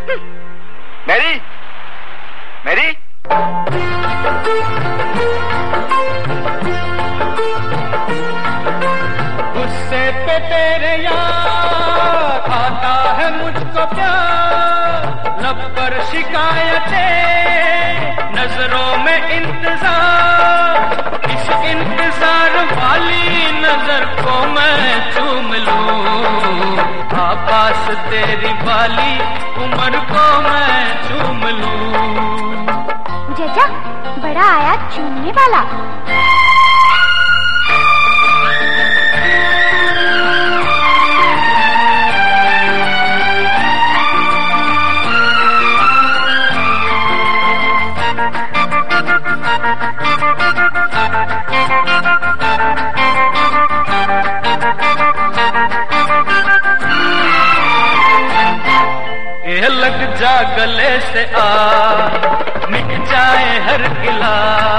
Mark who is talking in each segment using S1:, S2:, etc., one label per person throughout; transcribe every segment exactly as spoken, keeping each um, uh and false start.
S1: Mary, Mary,
S2: गुस्से पे तेरे यार आता है मुझको प्यार, लब पर शिकायतें, नजरों में इंतजार, इस इंतजार वाली नजर को मैं चूम लूं, पास तेरी वाली उम्र को मैं चूम लूं।
S3: जजा, बड़ा आया चूमने वाला।
S2: ये लग जा गले से आ, मिट जाए हर गिला,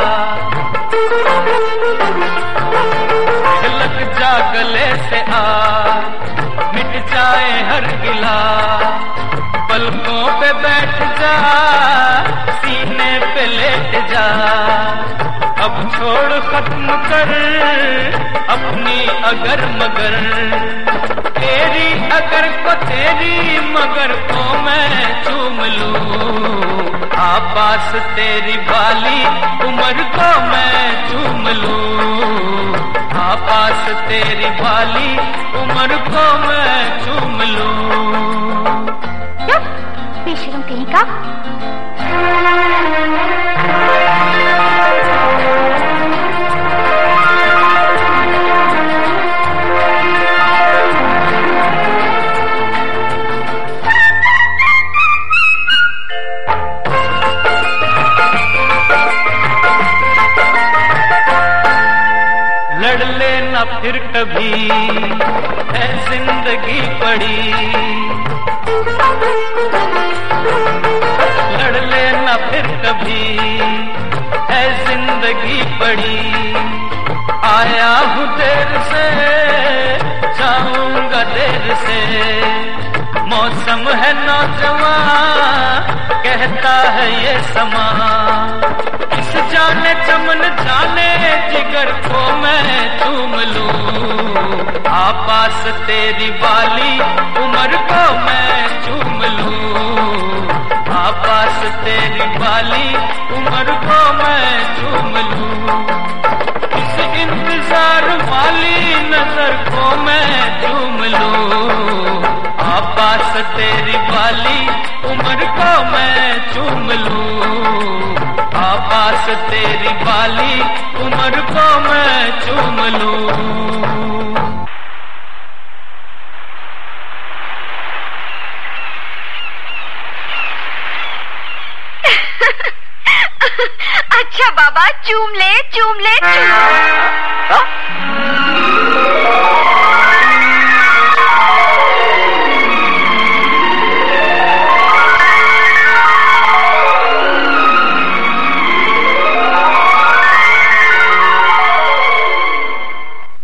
S2: ये लग जा गले से आ, मिट जाए हर गिला, पलकों पे बैठ जा, सीने पे लेट जा, अब छोड़ खत्म कर अपनी अगर मगर, तेरी अगर को तेरी मगर को मैं चूम लूं, आपास तेरी वाली उम्र को मैं चूम लूं, आपास तेरी वाली उम्र को मैं चूम लूं।
S3: बेशरम कहीं का।
S2: लड़ लेना फिर कभी है जिंदगी पड़ी, लड़ लेना फिर कभी है जिंदगी पड़ी, आया हूँ देर से जाऊंगा देर से, मौसम है नौजवान कहता है ये समा, इस जाने चमन जाने जिगर को मैं चूम लूं, आपास तेरी वाली उम्र को मैं चूम लूं, आपास तेरी वाली उम्र को मैं चूम लूं, इस इंतजार वाली नजर को मैं चूम लूं, आपास तेरी वाली उम्र को मैं चूम लूं, आपास तेरी वाली उम्र को मैं चूम लूं।
S3: अच्छा बाबा, चूम ले चूम ले चूम।
S1: हाँ?